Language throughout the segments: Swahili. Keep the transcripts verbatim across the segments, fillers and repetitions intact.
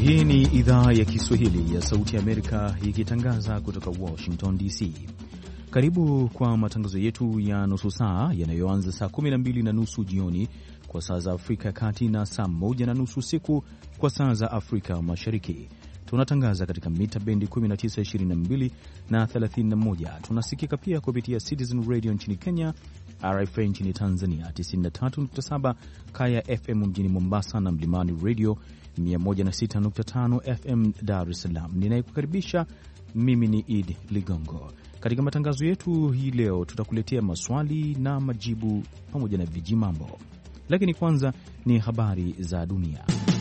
Hii ni idhaa ya Kiswahili ya Sauti ya Amerika ikitangaza kutoka Washington D C. Karibu kwa matangazo yetu ya nusu saa yanayoanza saa kumi na mbili na nusu jioni kwa saa za Afrika ya Kati na saa moja na nusu usiku kwa saa za Afrika Mashariki. Tunatangaza katika mita bendi kumi na tisa, ishirini na mbili na thelathini na moja. Tunasikika pia kupitia Citizen Radio nchini Kenya, R F A nchini Tanzania, tisini na tatu nukta saba Kaya F M mjini Mombasa na Mlimani Radio mia moja na sita nukta tano F M Dar es Salaam. Ninayekukaribisha mimi ni Idi Ligongo. Katika matangazo yetu hii leo tutakuletea maswali na majibu pamoja na vijimambo. Lakini kwanza ni habari za dunia.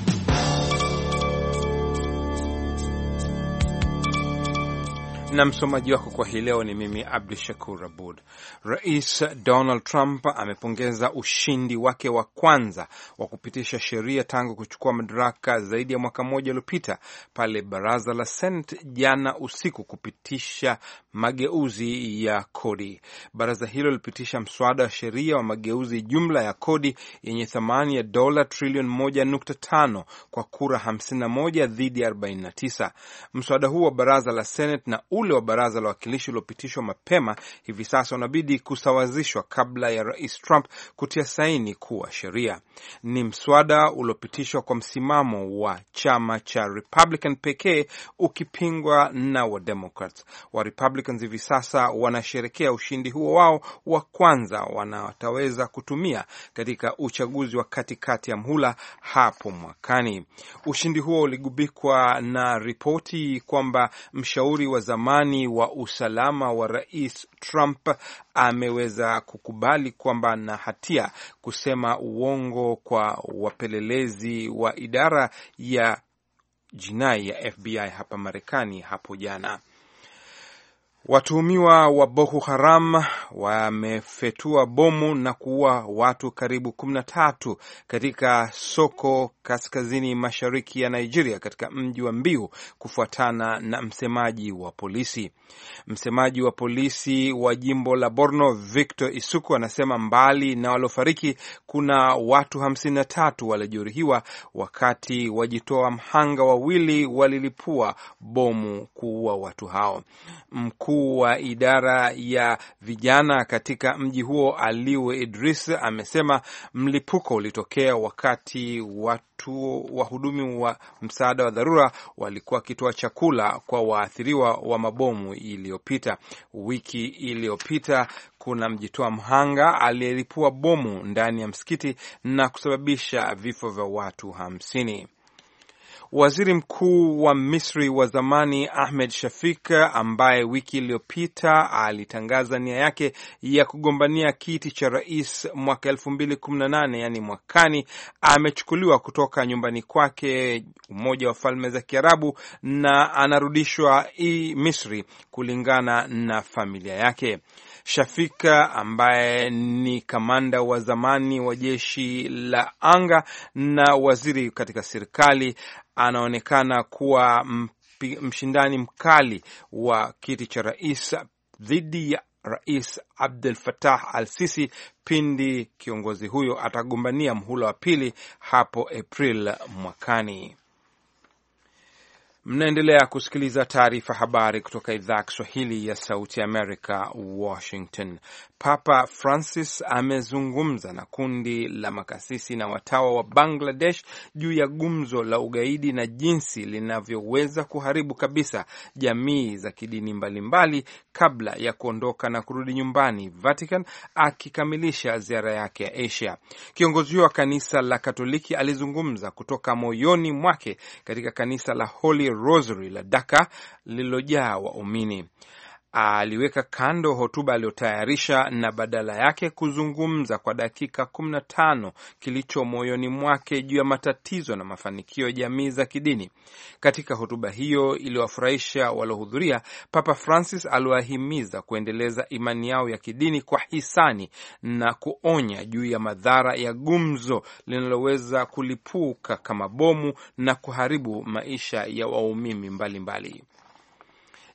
Na msomaji wako kwa hii leo ni mimi Abdi Shakur Abud. Rais Donald Trump amepongeza ushindi wake wa kwanza wa kupitisha sheria tangu kuchukua madaraka zaidi ya mwaka mmoja uliopita, pale baraza la Senate jana usiku kupitisha mageuzi ya kodi. Baraza hilo lilipitisha mswada wa sheria wa mageuzi jumla ya kodi yenye thamani ya dola trilioni moja nukta tano kwa kura hamsini na moja dhidi ya arobaini na tisa. Mswada huu wa baraza la Senate na ule wa baraza la wakilishi uliopitishwa mapema hivi sasa unabidi kusawazishwa kabla ya Rais Trump kutia saini kuwa sheria. Ni mswada uliopitishwa kwa msimamo wa chama cha Republican pekee, ukipingwa na wa Democrats. Wa Republicans hivi sasa wanasherekea ushindi huo wao wa kwanza wanataweza kutumia katika uchaguzi wa katikati ya mhula hapo mwakani. Ushindi huo uligubikwa na ripoti kwamba mshauri wa zamani wa usalama wa Rais Trump ameweza kukubali kwamba na hatia kusema uongo kwa wapelelezi wa idara ya jinai ya F B I hapa Marekani hapo jana. Watuhumiwa wa Boko Haram wamefetua bomu na kuua watu karibu kumi na tatu katika soko kaskazini mashariki ya Nigeria katika mji wa Mbiu, kufuatana na msemaji wa polisi. Msemaji wa polisi wa jimbo la Borno, Victor Isuku, anasema mbali na waliofariki kuna watu hamsini na tatu waliojeruhiwa wakati wajitoa mhanga wawili walilipua bomu kuua watu hao. Mkuu wa idara ya vijana katika mji huo, Aliu Idris, amesema mlipuko ulitokea wakati watu wahudumu wa msaada wa dharura walikuwa wakitoa chakula kwa waathiriwa wa mabomu iliyopita. Wiki iliyopita kuna mjitoa mhanga aliyelipua bomu ndani ya msikiti na kusababisha vifo vya watu hamsini. Waziri Mkuu wa Misri wa zamani Ahmed Shafik, ambaye wiki iliyopita alitangaza nia yake ya kugombania kiti cha rais mwaka elfu mbili kumi na nane, yani mwakani, amechukuliwa kutoka nyumbani kwake Umoja wa Falme za Kiarabu na anarudishwa Misri kulingana na familia yake. Shafika, ambaye ni kamanda wa zamani wa jeshi la anga na waziri katika serikali, anaonekana kuwa mshindani mkali wa kiti cha rais dhidi ya Rais Abdel Fattah al-Sisi pindi kiongozi huyo atagombania mhula wa pili hapo April mwakani. Mnaendelea kusikiliza taarifa habari kutoka idhaa Kiswahili ya Sauti Amerika, Washington. Papa Francis amezungumza na kundi la makasisi na watawa wa Bangladesh juu ya gumzo la ugaidi na jinsi linavyoweza kuharibu kabisa jamii za kidini mbalimbali kabla ya kuondoka na kurudi nyumbani Vatican, akikamilisha ziara yake ya Asia. Kiongozi huyo wa kanisa la Katoliki alizungumza kutoka moyoni mwake katika kanisa la Holy Rosary la Dhaka lililojaa waumini. Aliweka kando hotuba aliyotayarisha na badala yake kuzungumza kwa dakika kumi na tano kilicho moyoni mwake juu ya matatizo na mafanikio ya jamii za kidini. Katika hotuba hiyo iliyowafurahisha waliohudhuria, Papa Francis aliwahimiza kuendeleza imani yao ya kidini kwa hisani na kuonya juu ya madhara ya gumzo linaloweza kulipuka kama bomu na kuharibu maisha ya waumini mbalimbali.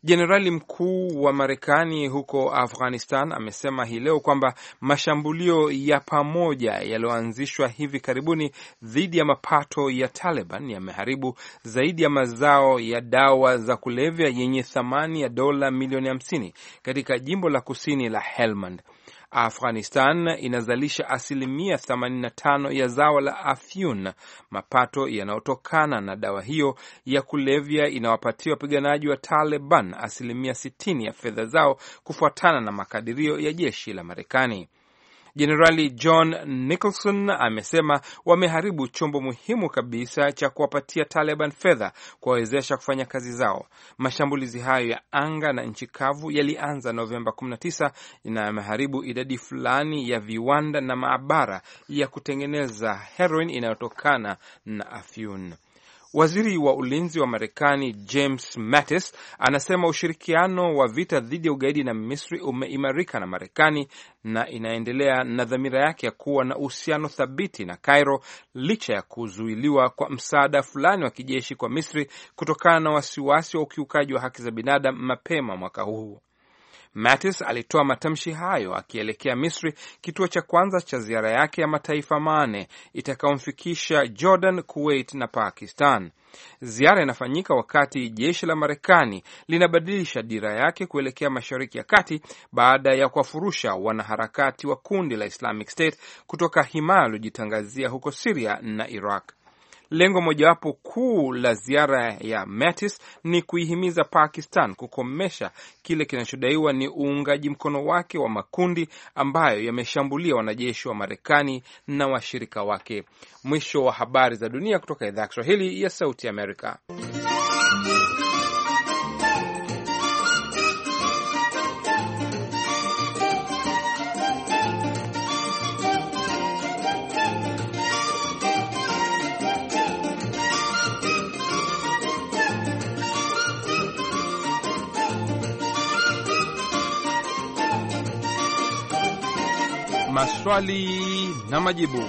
Jenerali mkuu wa Marekani huko Afghanistan amesema hii leo kwamba mashambulio ya pamoja yaliyoanzishwa hivi karibuni dhidi ya mapato ya Taliban yameharibu zaidi ya mazao ya dawa za kulevya yenye thamani ya dola milioni hamsini katika jimbo la kusini la Helmand. Afghanistan inazalisha asilimia themanini na tano ya zao la afyun. Mapato yanayotokana na dawa hiyo ya kulevya inawapatia wapiganaji wa Taliban asilimia sitini ya fedha zao, kufuatana na makadirio ya jeshi la Marekani. Jenerali John Nicholson amesema wameharibu chombo muhimu kabisa cha kuwapatia Taliban fedha kuwawezesha kufanya kazi zao. Mashambulizi hayo ya anga na nchi kavu yalianza Novemba kumi na tisa na yameharibu idadi fulani ya viwanda na maabara ya kutengeneza heroin inayotokana na afyun. Waziri wa ulinzi wa Marekani James Mattis anasema ushirikiano wa vita dhidi ya ugaidi na Misri umeimarika na Marekani na inaendelea na dhamira yake ya kuwa na uhusiano thabiti na Cairo licha ya kuzuiliwa kwa msaada fulani wa kijeshi kwa Misri kutokana na wasiwasi wa ukiukaji wa haki za binadamu mapema mwaka huu. Mattis alitoa matamshi hayo akielekea Misri, kituo cha kwanza cha ziara yake ya mataifa mane itakayomfikisha Jordan, Kuwait na Pakistan. Ziara inafanyika wakati jeshi la Marekani linabadilisha dira yake kuelekea Mashariki ya Kati baada ya kuwafurusha wanaharakati wa kundi la Islamic State kutoka himaya waliojitangazia huko Syria na Iraq. Lengo mojawapo kuu la ziara ya Mattis ni kuihimiza Pakistan kukomesha kile kinachodaiwa ni uungaji mkono wake wa makundi ambayo yameshambulia wanajeshi wa Marekani na washirika wake. Mwisho wa habari za dunia kutoka idhaa ya Kiswahili ya Sauti Amerika. Maswali na majibu.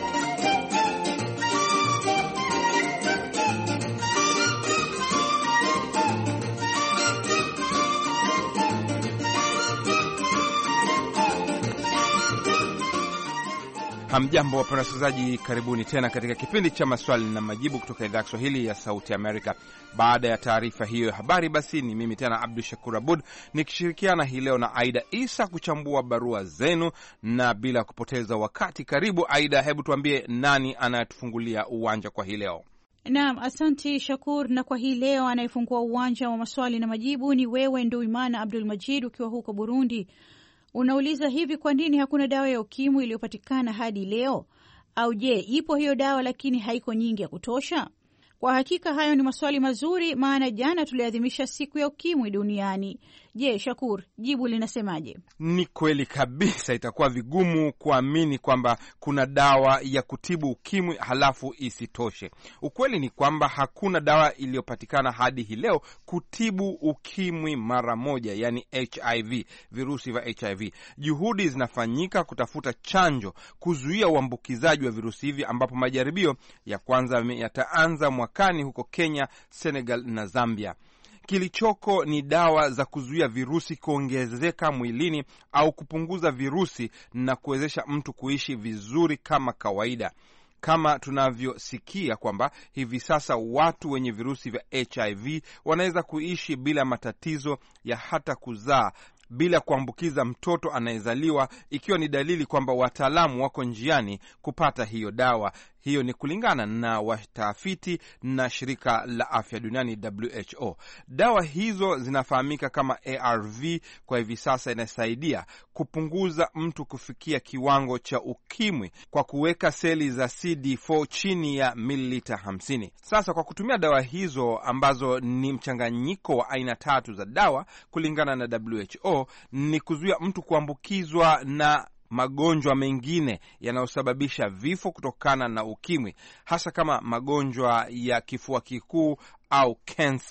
Hamjambo wapenda wasikilizaji, karibuni tena katika kipindi cha maswali na majibu kutoka idhaa ya Kiswahili ya Sauti Amerika. Baada ya taarifa hiyo ya habari, basi ni mimi tena Abdul Shakur Abud nikishirikiana hii leo na Aida Isa kuchambua barua zenu, na bila kupoteza wakati, karibu Aida, hebu tuambie nani anatufungulia uwanja kwa hii leo? Naam, asante Shakur, na kwa hii leo anayefungua uwanja wa maswali na majibu ni wewe Nduimana Abdul Majid ukiwa huko Burundi. Unauliza hivi, kwa nini hakuna dawa ya ukimwi iliyopatikana hadi leo? Au je, ipo hiyo dawa lakini haiko nyingi ya kutosha? Kwa hakika hayo ni maswali mazuri, maana jana tuliadhimisha siku ya ukimwi duniani. Je, Shakur, jibu linasemaje? Ni kweli kabisa, itakuwa vigumu kuamini kwamba kuna dawa ya kutibu ukimwi halafu isitoshe. Ukweli ni kwamba hakuna dawa iliyopatikana hadi hii leo kutibu ukimwi mara moja, yani H I V, virusi vya H I V. Juhudi zinafanyika kutafuta chanjo kuzuia uambukizaji wa virusi hivi, ambapo majaribio ya kwanza yataanza mwakani huko Kenya, Senegal na Zambia. Kilichoko ni dawa za kuzuia virusi kuongezeka mwilini au kupunguza virusi na kuwezesha mtu kuishi vizuri kama kawaida. Kama tunavyosikia kwamba hivi sasa watu wenye virusi vya H I V wanaweza kuishi bila matatizo ya hata kuzaa, bila kuambukiza mtoto anayezaliwa, ikiwa ni dalili kwamba wataalamu wako njiani kupata hiyo dawa. Hiyo ni kulingana na watafiti na shirika la afya duniani W H O. Dawa hizo zinafahamika kama A R V. Kwa hivi sasa inasaidia kupunguza mtu kufikia kiwango cha ukimwi kwa kuweka seli za C D four chini ya mililita hamsini. Sasa kwa kutumia dawa hizo ambazo ni mchanganyiko wa aina tatu za dawa kulingana na W H O, ni kuzuia mtu kuambukizwa na magonjwa mengine yanayosababisha vifo kutokana na ukimwi, hasa kama magonjwa ya kifua kikuu au kansa.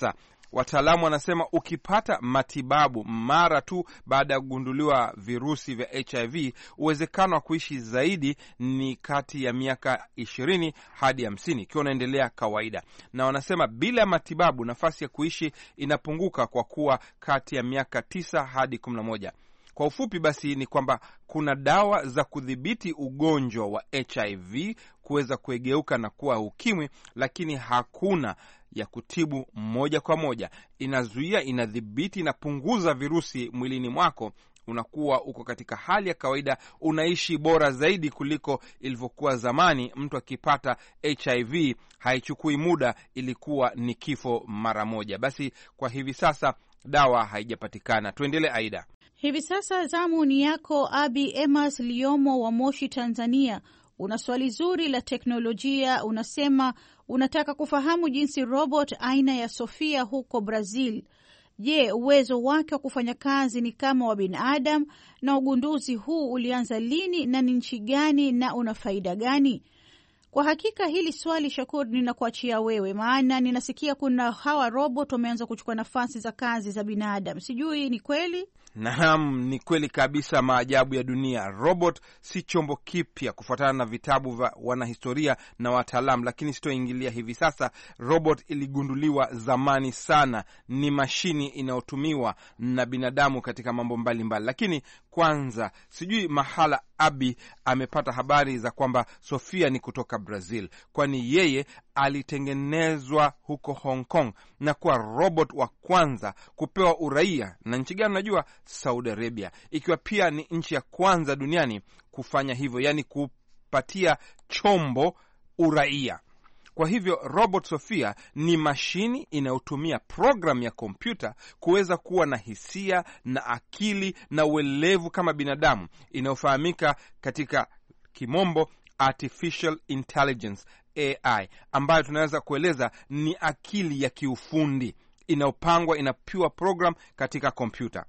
Wataalamu wanasema ukipata matibabu mara tu baada ya kugunduliwa virusi vya H I V, uwezekano wa kuishi zaidi ni kati ya miaka ishirini hadi hamsini ikiwa unaendelea kawaida. Na wanasema bila matibabu nafasi ya kuishi inapunguka kwa kuwa kati ya miaka tisa hadi kumi na moja. Kwa ufupi basi ni kwamba kuna dawa za kudhibiti ugonjwa wa H I V kuweza kuegeuka na kuwa ukimwi, lakini hakuna ya kutibu moja kwa moja. Inazuia, inadhibiti, inapunguza virusi mwilini mwako, unakuwa uko katika hali ya kawaida, unaishi bora zaidi kuliko ilivyokuwa zamani. Mtu akipata H I V haichukui muda, ilikuwa ni kifo mara moja. Basi kwa hivi sasa dawa haijapatikana. Tuendelee Aida. Hivi sasa zamu ni yako Abi Emas Liomo wa Moshi, Tanzania. Una swali zuri la teknolojia. Unasema unataka kufahamu jinsi robot aina ya Sofia huko Brazil. Je, uwezo wake wa kufanya kazi ni kama wa binadamu, na ugunduzi huu ulianza lini na ni nchi gani na una faida gani? Kwa hakika hili swali, Shakur, ninakuachia wewe, maana ninasikia kuna hawa robot wameanza kuchukua nafasi za kazi za binadamu. Sijui ni kweli? Naam, ni kweli kabisa. Maajabu ya dunia. Robot si chombo kipya kufuatana na vitabu vya wanahistoria na wataalamu, lakini sitoingilia hivi sasa. Robot iligunduliwa zamani sana, ni mashini inayotumiwa na binadamu katika mambo mbalimbali mbali. Lakini kwanza, sijui mahala Abi amepata habari za kwamba Sofia ni kutoka Brazil, kwani yeye alitengenezwa huko Hong Kong na kuwa robot wa kwanza kupewa uraia. Na nchi gani unajua? Saudi Arabia, ikiwa pia ni nchi ya kwanza duniani kufanya hivyo, yani kupatia chombo uraia. Kwa hivyo robot Sofia ni mashini inayotumia program ya kompyuta kuweza kuwa na hisia na akili na uelevu kama binadamu, inayofahamika katika kimombo artificial intelligence A I, ambayo tunaweza kueleza ni akili ya kiufundi inayopangwa, inapiwa program katika kompyuta.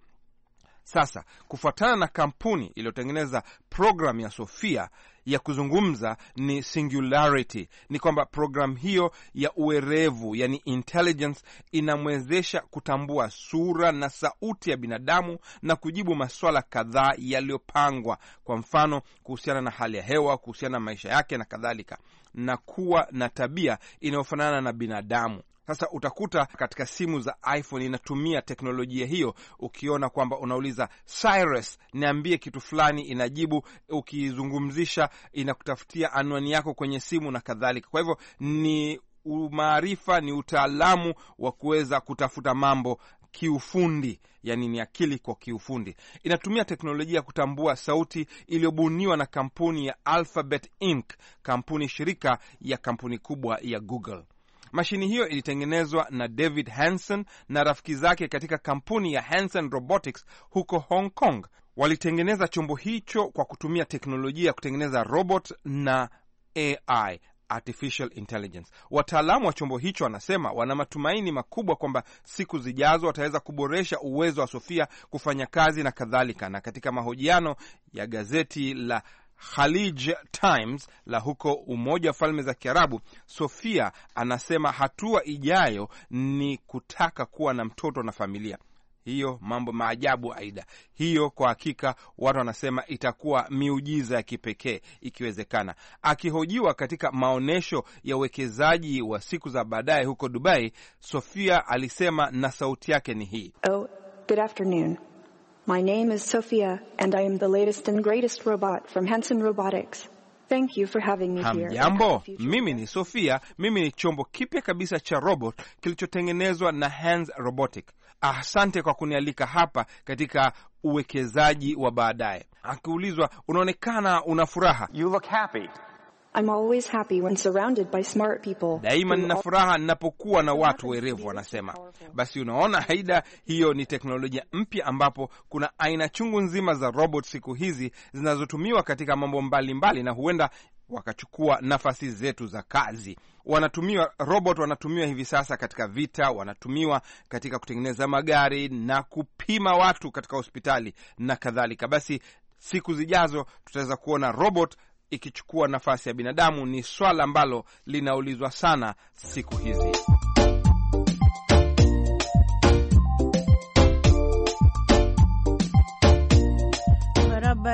Sasa kufuatana na kampuni iliyotengeneza program ya Sofia ya kuzungumza ni Singularity, ni kwamba program hiyo ya uerevu, yani intelligence, inamwezesha kutambua sura na sauti ya binadamu na kujibu maswala kadhaa yaliyopangwa, kwa mfano kuhusiana na hali ya hewa, kuhusiana na maisha yake na kadhalika, na kuwa na tabia inayofanana na binadamu. Sasa utakuta katika simu za iPhone inatumia teknolojia hiyo. Ukiona kwamba unauliza Cyrus, niambie kitu fulani, inajibu. Ukizungumzisha, inakutafutia anwani yako kwenye simu na kadhalika. Kwa hivyo ni umaarifa, ni utaalamu wa kuweza kutafuta mambo kiufundi, yani ni akili kwa kiufundi. Inatumia teknolojia ya kutambua sauti iliyobuniwa na kampuni ya Alphabet Incorporated, kampuni shirika ya kampuni kubwa ya Google. Mashini hiyo ilitengenezwa na David Hansen na rafiki zake katika kampuni ya Hansen Robotics huko Hong Kong. Walitengeneza chombo hicho kwa kutumia teknolojia ya kutengeneza robot na A I, artificial intelligence. Wataalamu wa chombo hicho wanasema wana matumaini makubwa kwamba siku zijazo wataweza kuboresha uwezo wa Sofia kufanya kazi na kadhalika. Na katika mahojiano ya gazeti la Khalij Times la huko Umoja wa Falme za Kiarabu, Sofia anasema hatua ijayo ni kutaka kuwa na mtoto na familia. Hiyo mambo maajabu Aida. Hiyo kwa hakika watu wanasema itakuwa miujiza ya kipekee ikiwezekana. Akihojiwa katika maonesho ya uwekezaji wa siku za baadaye huko Dubai, Sofia alisema na sauti yake ni hii. Oh, good afternoon. My name is Sophia and I am the latest and greatest robot from Hansen Robotics. Thank you for having me here. Hamjambo, mimi ni Sofia, mimi ni chombo kipya kabisa cha robot kilichotengenezwa na Hansen Robotics. Asante kwa kunialika hapa katika uwekezaji wa baadaye. Akiulizwa, unaonekana una furaha. You look happy. I'm always happy when surrounded by smart people. Daima nina furaha ninapokuwa na watu werevu, wanasema. Basi unaona Haida, hiyo ni teknolojia mpya ambapo kuna aina chungu nzima za robot siku hizi zinazotumiwa katika mambo mbalimbali mbali, na huenda wakachukua nafasi zetu za kazi. Wanatumiwa robot, wanatumiwa hivi sasa katika vita, wanatumiwa katika kutengeneza magari na kupima watu katika hospitali na kadhalika. Basi siku zijazo tutaweza kuona robot ikichukua nafasi ya binadamu. Ni swala ambalo linaulizwa sana siku hizi.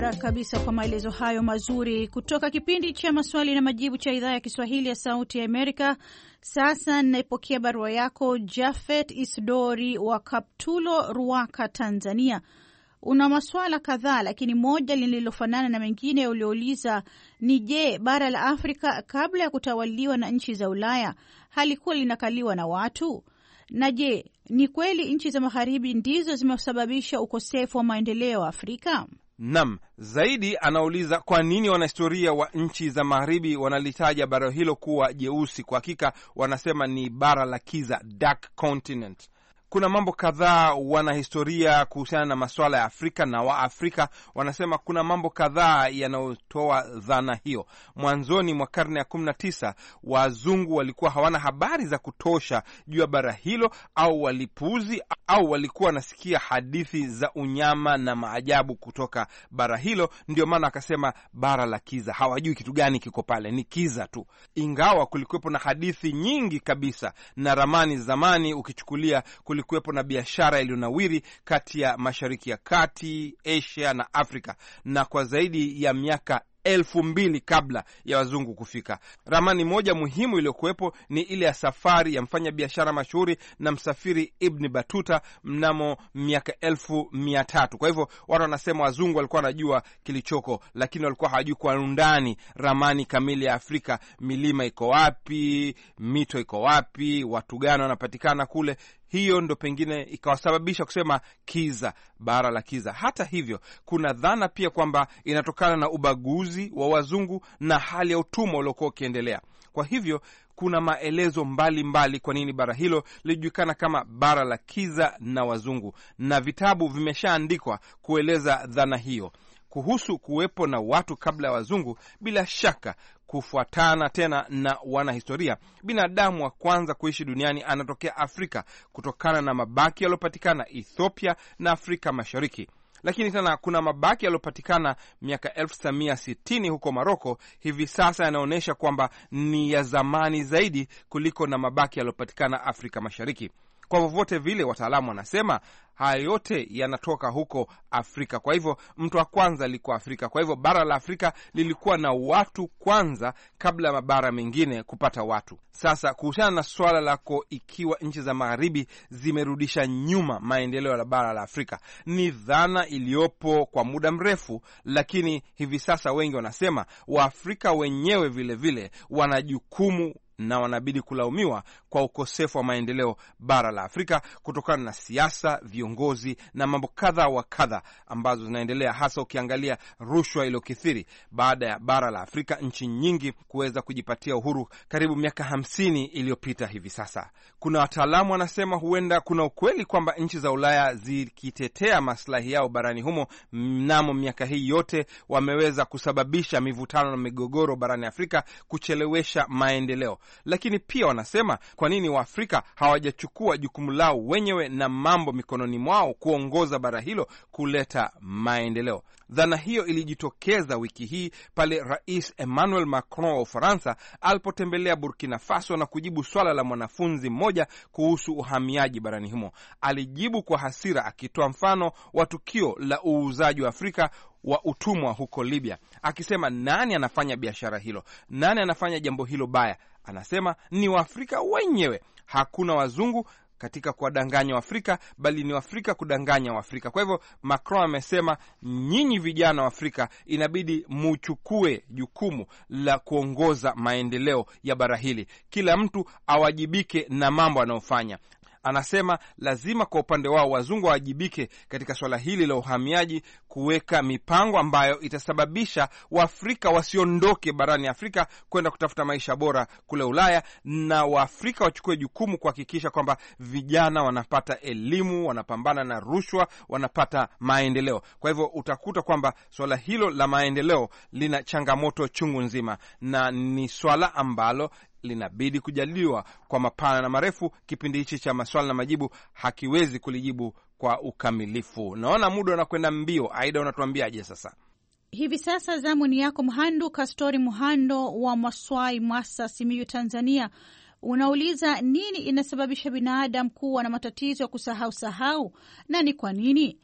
Barabara kabisa kwa maelezo hayo mazuri kutoka kipindi cha maswali na majibu cha idhaa ya Kiswahili ya Sauti ya Amerika. Sasa ninaipokea barua yako Jafet Isdori wa Kaptulo, Ruaka, Tanzania. Una maswala kadhaa, lakini moja lililofanana na mengine uliouliza ni je, bara la Afrika kabla ya kutawaliwa na nchi za Ulaya halikuwa linakaliwa na watu? Na je, ni kweli nchi za magharibi ndizo zimesababisha ukosefu wa maendeleo wa Afrika? Nam, zaidi anauliza kwa nini wanahistoria wa nchi za magharibi wanalitaja bara hilo kuwa jeusi. Kwa hakika wanasema ni bara la kiza, dark continent. Kuna mambo kadhaa wanahistoria kuhusiana na masuala ya Afrika, na Waafrika wanasema kuna mambo kadhaa yanayotoa dhana hiyo. Mwanzoni mwa karne ya kumi na tisa wazungu walikuwa hawana habari za kutosha juu ya bara hilo, au walipuuzi, au walikuwa wanasikia hadithi za unyama na maajabu kutoka bara hilo. Ndio maana akasema bara la kiza. Hawajui kitu gani kiko pale, ni kiza tu, ingawa kulikuwepo na hadithi nyingi kabisa na ramani zamani. Ukichukulia kulikuwepo na biashara iliyonawiri kati ya Mashariki ya Kati, Asia na Afrika, na kwa zaidi ya miaka elfu mbili kabla ya wazungu kufika. Ramani moja muhimu iliyokuwepo ni ile ya safari ya mfanya biashara mashuhuri na msafiri Ibn Batuta mnamo miaka elfu mia tatu. Kwa hivyo watu wanasema wazungu walikuwa wanajua kilichoko, lakini walikuwa hawajui kwa undani ramani kamili ya Afrika. Milima iko wapi, mito iko wapi, watu gani wanapatikana kule. Hiyo ndo pengine ikawasababisha kusema kiza, bara la kiza. Hata hivyo, kuna dhana pia kwamba inatokana na ubaguzi wa wazungu na hali ya utumwa uliokuwa ukiendelea. Kwa hivyo kuna maelezo mbalimbali mbali kwa nini bara hilo lilijulikana kama bara la kiza na wazungu, na vitabu vimeshaandikwa kueleza dhana hiyo. Kuhusu kuwepo na watu kabla ya wazungu, bila shaka kufuatana tena na wanahistoria, binadamu wa kwanza kuishi duniani anatokea Afrika kutokana na mabaki yaliyopatikana Ethiopia na Afrika Mashariki. Lakini tena kuna mabaki yaliyopatikana miaka elfu tisa mia sitini huko Maroko, hivi sasa yanaonyesha kwamba ni ya zamani zaidi kuliko na mabaki yaliyopatikana Afrika Mashariki. Kwa vyovyote vile, wataalamu wanasema haya yote yanatoka huko Afrika. Kwa hivyo mtu wa kwanza alikuwa Afrika. Kwa hivyo bara la Afrika lilikuwa na watu kwanza kabla ya mabara mengine kupata watu. Sasa kuhusiana na swala lako ikiwa nchi za magharibi zimerudisha nyuma maendeleo ya bara la Afrika, ni dhana iliyopo kwa muda mrefu, lakini hivi sasa wengi wanasema Waafrika wenyewe vile vile wana jukumu na wanabidi kulaumiwa kwa ukosefu wa maendeleo bara la Afrika kutokana na siasa, viongozi na mambo kadha wa kadha ambazo zinaendelea, hasa ukiangalia rushwa iliyokithiri baada ya bara la Afrika nchi nyingi kuweza kujipatia uhuru karibu miaka hamsini iliyopita. Hivi sasa kuna wataalamu wanasema huenda kuna ukweli kwamba nchi za Ulaya zikitetea maslahi yao barani humo mnamo miaka hii yote wameweza kusababisha mivutano na migogoro barani Afrika, kuchelewesha maendeleo. Lakini pia wanasema kwa nini Waafrika hawajachukua jukumu lao wenyewe na mambo mikononi mwao kuongoza bara hilo kuleta maendeleo. Dhana hiyo ilijitokeza wiki hii pale Rais Emmanuel Macron wa Ufaransa alipotembelea Burkina Faso na kujibu swala la mwanafunzi mmoja kuhusu uhamiaji barani humo. Alijibu kwa hasira akitoa mfano wa tukio la uuzaji wa Afrika wa utumwa huko Libya, akisema nani anafanya biashara hilo, nani anafanya jambo hilo baya? Anasema ni Waafrika wenyewe, hakuna wazungu katika kuwadanganya Waafrika, bali ni Waafrika kudanganya Waafrika. Kwa hivyo Macron amesema nyinyi vijana wa Afrika inabidi muchukue jukumu la kuongoza maendeleo ya bara hili, kila mtu awajibike na mambo anayofanya. Anasema lazima kwa upande wao wazungu wawajibike katika swala hili la uhamiaji, kuweka mipango ambayo itasababisha Waafrika wasiondoke barani Afrika kwenda kutafuta maisha bora kule Ulaya, na Waafrika wachukue jukumu kuhakikisha kwamba vijana wanapata elimu, wanapambana na rushwa, wanapata maendeleo. Kwa hivyo utakuta kwamba swala hilo la maendeleo lina changamoto chungu nzima, na ni swala ambalo linabidi kujadiliwa kwa mapana na marefu. Kipindi hichi cha maswali na majibu hakiwezi kulijibu kwa ukamilifu. Naona muda unakwenda mbio. Aida, unatuambiaje sasa? Hivi sasa zamu ni yako Mhandu Kastori Muhando wa Maswai, Masa, Simiyu, Tanzania. Unauliza nini inasababisha binadamu kuwa na matatizo ya kusahau sahau na ni kwa nini?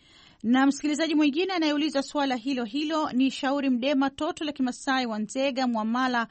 Na msikilizaji mwingine anayeuliza swala hilo hilo ni Shauri Mdema Toto la Kimasai wa Nzega Mwamala,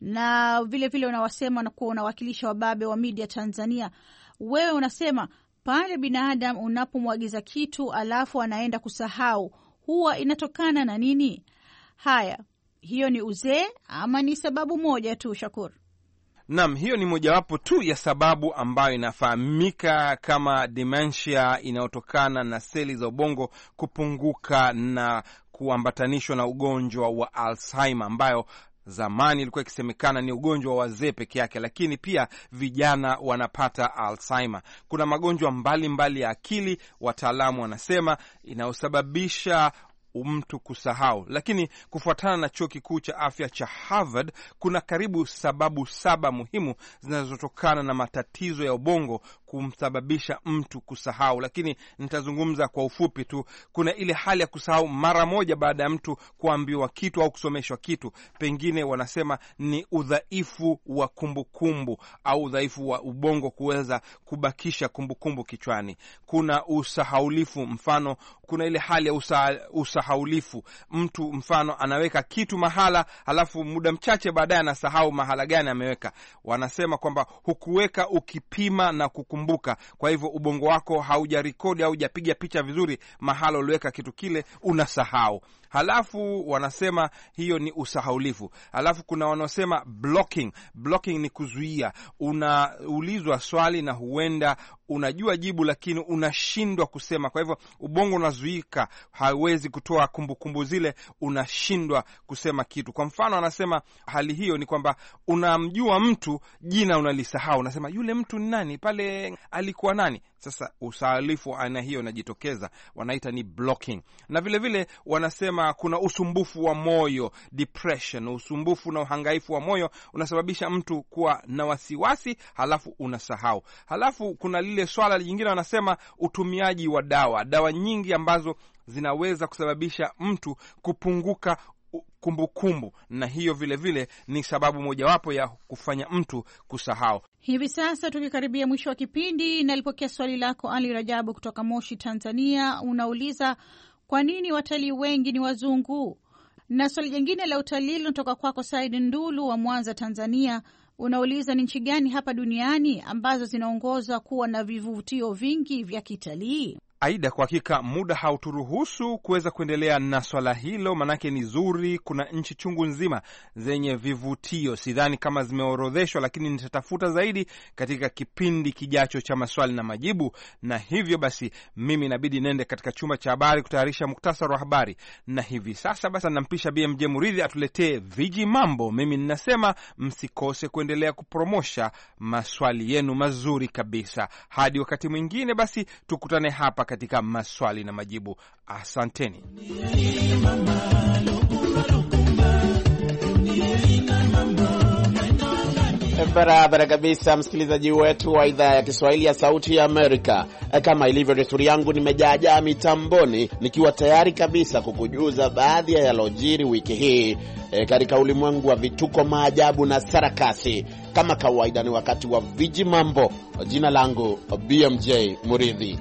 na vile vile unawasema na kuwa unawakilisha wababe wa media Tanzania. Wewe unasema pale binadamu unapomwagiza kitu alafu anaenda kusahau, huwa inatokana na nini? Haya, hiyo ni uzee ama ni sababu moja tu, Shakur? Naam, hiyo ni mojawapo tu ya sababu ambayo inafahamika kama dementia, inayotokana na seli za ubongo kupunguka na kuambatanishwa na ugonjwa wa Alzheimer, ambayo zamani ilikuwa ikisemekana ni ugonjwa wa wazee peke yake, lakini pia vijana wanapata Alzheimer. Kuna magonjwa mbalimbali mbali ya akili, wataalamu wanasema inayosababisha mtu kusahau, lakini kufuatana na chuo kikuu cha afya cha Harvard, kuna karibu sababu saba muhimu zinazotokana na matatizo ya ubongo kumsababisha mtu kusahau, lakini nitazungumza kwa ufupi tu. Kuna ile hali ya kusahau mara moja baada ya mtu kuambiwa kitu au kusomeshwa kitu. Pengine wanasema ni udhaifu wa kumbukumbu au udhaifu wa ubongo kuweza kubakisha kumbukumbu kichwani. Kuna usahaulifu, mfano kuna ile hali ya usa, usahaulifu. Mtu mfano anaweka kitu mahala, halafu muda mchache baadaye anasahau mahala gani ameweka. Wanasema kwamba hukuweka ukipima na kukumbuka, kwa hivyo ubongo wako haujarekodi au hujapiga picha vizuri mahala uliweka kitu kile, unasahau. Halafu wanasema hiyo ni usahaulifu. Halafu kuna wanaosema blocking. Blocking ni kuzuia. Unaulizwa swali na huenda unajua jibu lakini unashindwa kusema, kwa hivyo ubongo unazuika, hauwezi kutoa kumbukumbu zile, unashindwa kusema kitu. Kwa mfano anasema hali hiyo ni kwamba unamjua mtu, jina unalisahau, unasema yule mtu ni nani, pale alikuwa nani. Sasa usahaulifu aina hiyo unajitokeza, wanaita ni blocking. Na vile vile wanasema kuna usumbufu wa moyo, depression. Usumbufu na uhangaifu wa moyo unasababisha mtu kuwa na wasiwasi, halafu unasahau. Halafu kuna lile swala jingine wanasema utumiaji wa dawa, dawa nyingi ambazo zinaweza kusababisha mtu kupunguka kumbukumbu, na hiyo vile vile ni sababu mojawapo ya kufanya mtu kusahau. Hivi sasa tukikaribia mwisho wa kipindi, nalipokea swali lako Ali Rajabu kutoka Moshi, Tanzania. Unauliza kwa nini watalii wengi ni wazungu? Na swali jingine la utalii linatoka kwako Said Ndulu wa Mwanza, Tanzania. Unauliza ni nchi gani hapa duniani ambazo zinaongoza kuwa na vivutio vingi vya kitalii? Aida, kwa hakika muda hauturuhusu kuweza kuendelea na swala hilo, manake ni zuri. Kuna nchi chungu nzima zenye vivutio, sidhani kama zimeorodheshwa, lakini nitatafuta zaidi katika kipindi kijacho cha maswali na majibu. Na hivyo basi mimi inabidi nende katika chumba cha habari kutayarisha muktasari wa habari, na hivi sasa basi nampisha B M J Muridhi atuletee viji mambo. Mimi ninasema msikose kuendelea kupromosha maswali yenu mazuri kabisa. Hadi wakati mwingine, basi tukutane hapa katika maswali na majibu. Asanteni. Barabara kabisa, msikilizaji wetu wa idhaa ya Kiswahili ya Sauti ya Amerika. Kama ilivyo desturi yangu, nimejaajaa mitamboni nikiwa tayari kabisa kukujuza baadhi ya yalojiri wiki hii e, katika ulimwengu wa vituko, maajabu na sarakasi. Kama kawaida ni wakati wa viji mambo. Jina langu B M J Muridhi.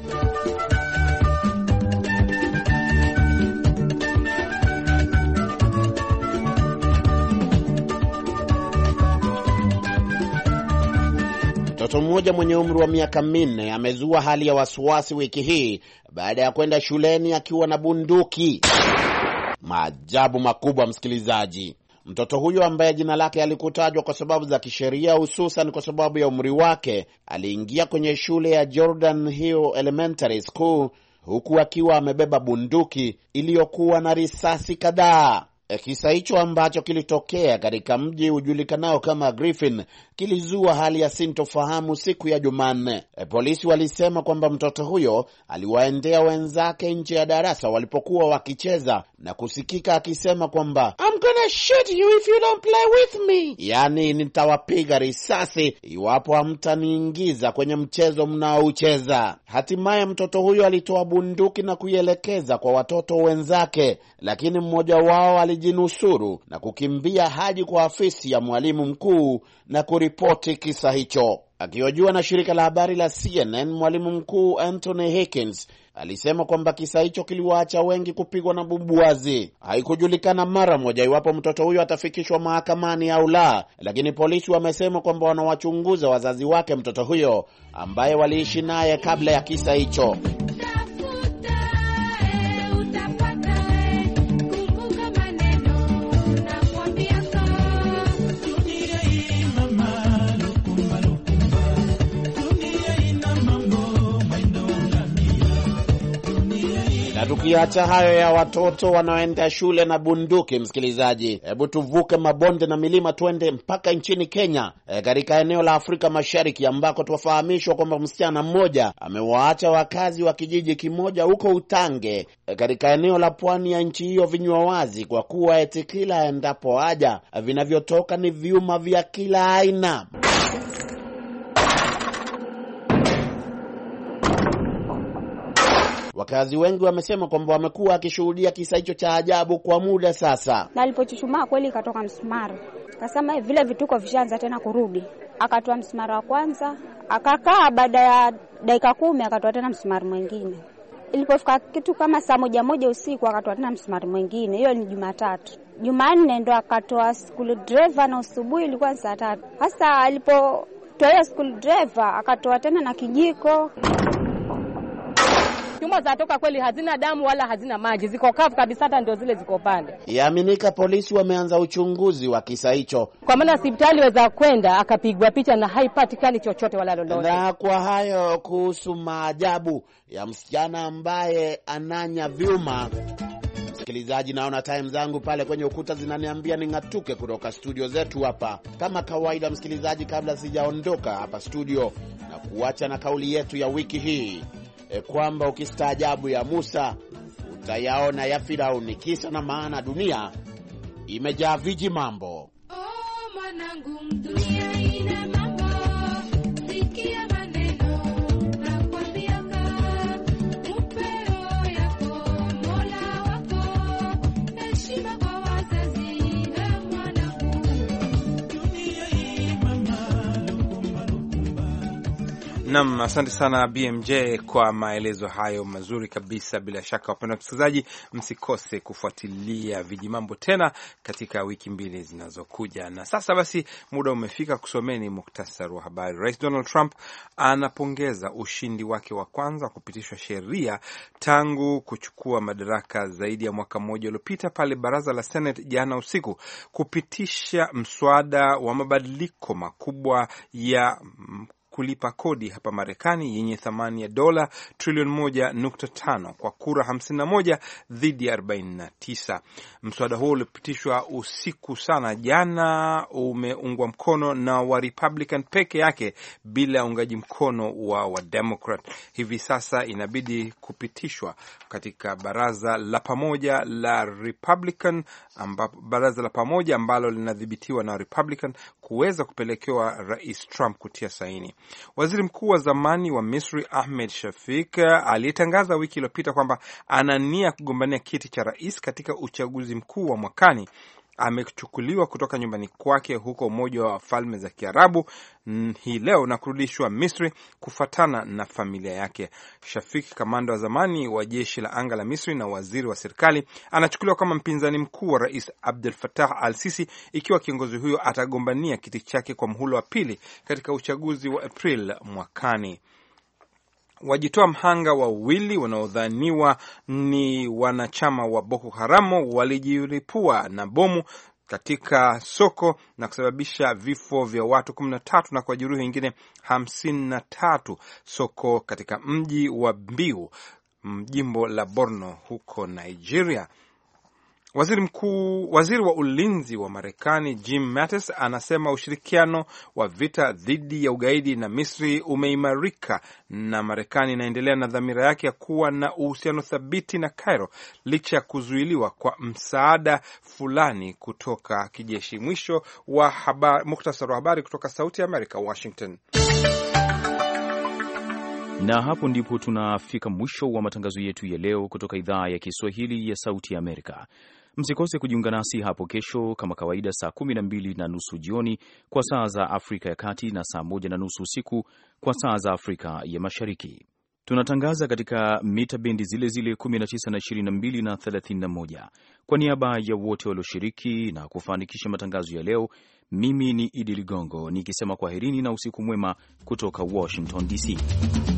Mtoto mmoja mwenye umri wa miaka minne amezua hali ya wasiwasi wiki hii baada ya kwenda shuleni akiwa na bunduki. Maajabu makubwa, msikilizaji. Mtoto huyo ambaye jina lake alikutajwa kwa sababu za kisheria, hususan kwa sababu ya umri wake, aliingia kwenye shule ya Jordan Hill Elementary School huku akiwa amebeba bunduki iliyokuwa na risasi kadhaa. Kisa hicho ambacho kilitokea katika mji ujulikanao kama Griffin kilizua hali ya sintofahamu siku ya Jumanne. E, polisi walisema kwamba mtoto huyo aliwaendea wenzake nje ya darasa walipokuwa wakicheza na kusikika akisema kwamba I'm gonna shoot you if you don't play with me, yani nitawapiga risasi iwapo hamtaniingiza kwenye mchezo mnaoucheza. Hatimaye mtoto huyo alitoa bunduki na kuielekeza kwa watoto wenzake, lakini mmoja wao alijinusuru na kukimbia hadi kwa afisi ya mwalimu mkuu na kuripoti kisa hicho. Akihojiwa na shirika la habari la C N N, mwalimu mkuu Anthony Hickins alisema kwamba kisa hicho kiliwaacha wengi kupigwa na bumbuazi. Haikujulikana mara moja iwapo mtoto huyo atafikishwa mahakamani au la, lakini polisi wamesema kwamba wanawachunguza wazazi wake mtoto huyo ambaye waliishi naye kabla ya kisa hicho. Tukiacha hayo ya watoto wanaoenda shule na bunduki, msikilizaji, hebu tuvuke mabonde na milima twende mpaka nchini Kenya, e, katika eneo la Afrika Mashariki ambako tuwafahamishwa kwamba msichana mmoja amewaacha wakazi wa kijiji kimoja huko Utange, e, katika eneo la pwani ya nchi hiyo vinywa wazi kwa kuwa eti kila endapo haja vinavyotoka ni vyuma vya kila aina. Wakazi wengi wamesema kwamba wamekuwa akishuhudia kisa hicho cha ajabu kwa muda sasa. Na alipochuchumaa kweli ikatoka msumari. Akasema vile vituko vishaanza tena kurudi. Akatoa msumari wa kwanza, akakaa baada ya dakika kumi akatoa tena msumari mwingine. Ilipofika kitu kama saa moja moja usiku akatoa tena msumari mwingine. Hiyo ni Jumatatu. Jumanne ndo akatoa school driver na asubuhi ilikuwa saa tatu. Hasa alipotoa school driver akatoa tena na kijiko. Chuma zatoka kweli hazina damu wala hazina maji, ziko kavu kabisa, hata ndio zile ziko pande. Yaaminika polisi wameanza uchunguzi wa kisa hicho. Kwa maana hospitali waweza kwenda akapigwa picha na haipatikani chochote wala lolote. Na kwa hayo kuhusu maajabu ya msichana ambaye ananya vyuma. Msikilizaji, naona time zangu pale kwenye ukuta zinaniambia ningatuke kutoka studio zetu hapa. Kama kawaida msikilizaji, kabla sijaondoka hapa studio na kuacha na kauli yetu ya wiki hii, E kwamba ukistaajabu ya Musa utayaona ya Firauni. Kisa na maana dunia imejaa viji mambo. Oh mwanangu, dunia ina mambo. Sikia maneno na kwambia upeo yako Mola wako. Heshima kwa wazazi na mwanangu. Dunia hii mama lukumba lukumba. Naam, asante sana B M J kwa maelezo hayo mazuri kabisa. Bila shaka wapenda wasikilizaji, msikose kufuatilia vijimambo tena katika wiki mbili zinazokuja. Na sasa basi muda umefika kusomeni muktasari wa habari. Rais Donald Trump anapongeza ushindi wake wa kwanza kupitishwa sheria tangu kuchukua madaraka zaidi ya mwaka mmoja uliopita, pale baraza la Senate jana usiku kupitisha mswada wa mabadiliko makubwa ya kulipa kodi hapa Marekani yenye thamani ya dola trilioni moja nukta tano kwa kura hamsini na moja dhidi ya arobaini na tisa. Mswada huo ulipitishwa usiku sana jana, umeungwa mkono na wa Republican peke yake bila uungaji mkono wa wa Democrat. Hivi sasa inabidi kupitishwa katika baraza la pamoja la Republican, ambapo baraza la pamoja ambalo linadhibitiwa na Republican kuweza kupelekewa Rais Trump kutia saini. Waziri mkuu wa zamani wa Misri Ahmed Shafik aliyetangaza wiki iliyopita kwamba anania kugombania kiti cha rais katika uchaguzi mkuu wa mwakani amechukuliwa kutoka nyumbani kwake huko Umoja wa Falme za Kiarabu hii leo na kurudishwa Misri kufuatana na familia yake. Shafik, kamanda wa zamani wa jeshi la anga la Misri na waziri wa serikali, anachukuliwa kama mpinzani mkuu wa Rais Abdel Fattah al-Sisi ikiwa kiongozi huyo atagombania kiti chake kwa muhula wa pili katika uchaguzi wa April mwakani. Wajitoa mhanga wawili wanaodhaniwa ni wanachama wa Boko Haram walijiripua na bomu katika soko na kusababisha vifo vya watu kumi na tatu na kwa jeruhi wengine hamsini na tatu soko katika mji wa Mbiu, jimbo la Borno huko Nigeria. Waziri mkuu, waziri wa ulinzi wa Marekani Jim Mattis anasema ushirikiano wa vita dhidi ya ugaidi na Misri umeimarika na Marekani inaendelea na dhamira yake ya kuwa na uhusiano thabiti na Cairo licha ya kuzuiliwa kwa msaada fulani kutoka kijeshi. Mwisho wa habari, mukhtasari wa habari kutoka Sauti ya Amerika, Washington. Na hapo ndipo tunafika mwisho wa matangazo yetu ya leo kutoka idhaa ya Kiswahili ya Sauti ya Amerika. Msikose kujiunga nasi hapo kesho kama kawaida, saa kumi na mbili na nusu jioni kwa saa za Afrika ya Kati na saa moja na nusu usiku kwa saa za Afrika ya Mashariki. Tunatangaza katika mita bendi zile zile kumi na tisa na ishirini na mbili na thelathini na moja. Kwa niaba ya wote walioshiriki na kufanikisha matangazo ya leo, mimi ni Idi Ligongo nikisema kwaherini na usiku mwema kutoka Washington D C.